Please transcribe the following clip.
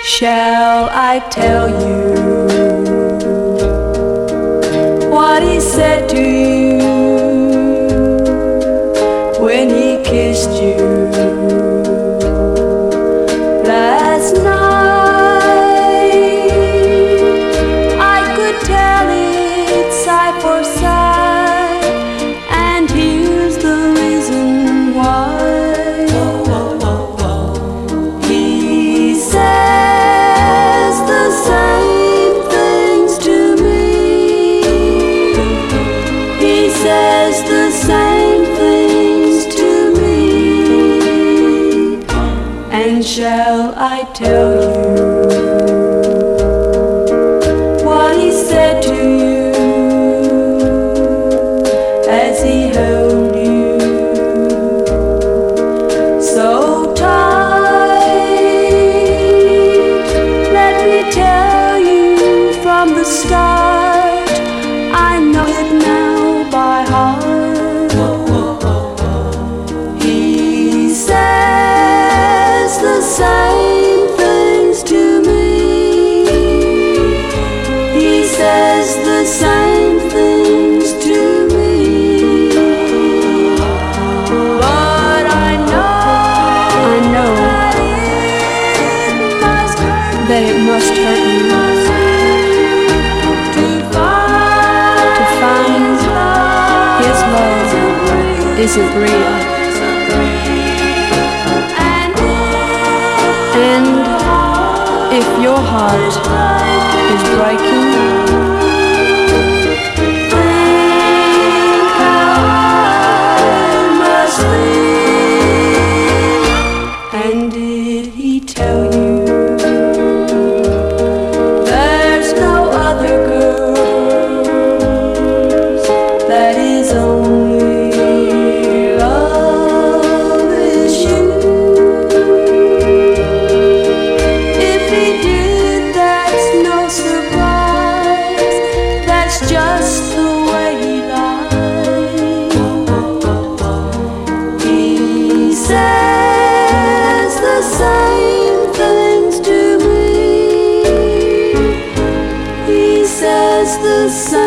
Shall I tell you what he said to you when he kissed you last night? I could tell it side for side, and here's the reason why. He says the same things to me. He says the same things to me. And shall I tell you what he said to you as he held you so tight? Let me tell you from the start, I know it now by heart. He says the same things to me. He says the same things to me. But I know that it must hurt you to find his love isn't real. And if your heart is breaking, think how I must feel. And did he tell you there's no other girls, that is only love is you? If he did, that's no surprise, that's just the way he lies. He says the same things to me. He says the same